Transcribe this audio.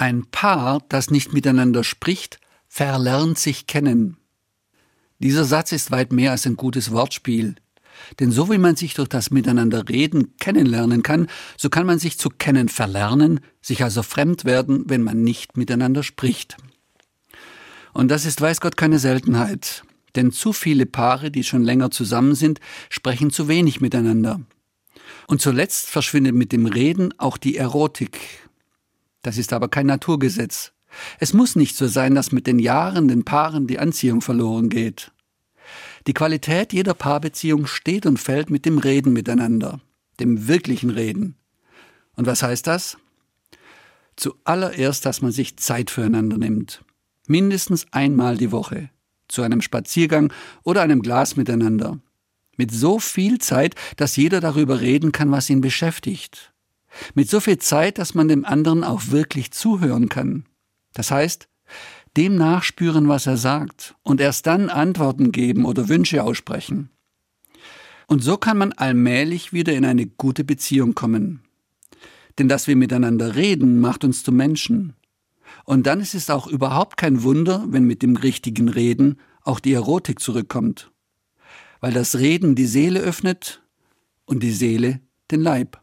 Ein Paar, das nicht miteinander spricht, verlernt sich kennen. Dieser Satz ist weit mehr als ein gutes Wortspiel. Denn so wie man sich durch das Miteinanderreden kennenlernen kann, so kann man sich zu kennen verlernen, sich also fremd werden, wenn man nicht miteinander spricht. Und das ist, weiß Gott, keine Seltenheit. Denn zu viele Paare, die schon länger zusammen sind, sprechen zu wenig miteinander. Und zuletzt verschwindet mit dem Reden auch die Erotik. Das ist aber kein Naturgesetz. Es muss nicht so sein, dass mit den Jahren den Paaren die Anziehung verloren geht. Die Qualität jeder Paarbeziehung steht und fällt mit dem Reden miteinander, dem wirklichen Reden. Und was heißt das? Zuallererst, dass man sich Zeit füreinander nimmt. Mindestens einmal die Woche. Zu einem Spaziergang oder einem Glas miteinander. Mit so viel Zeit, dass jeder darüber reden kann, was ihn beschäftigt. Mit so viel Zeit, dass man dem anderen auch wirklich zuhören kann. Das heißt, dem nachspüren, was er sagt, und erst dann Antworten geben oder Wünsche aussprechen. Und so kann man allmählich wieder in eine gute Beziehung kommen. Denn dass wir miteinander reden, macht uns zu Menschen. Und dann ist es auch überhaupt kein Wunder, wenn mit dem richtigen Reden auch die Erotik zurückkommt. Weil das Reden die Seele öffnet und die Seele den Leib.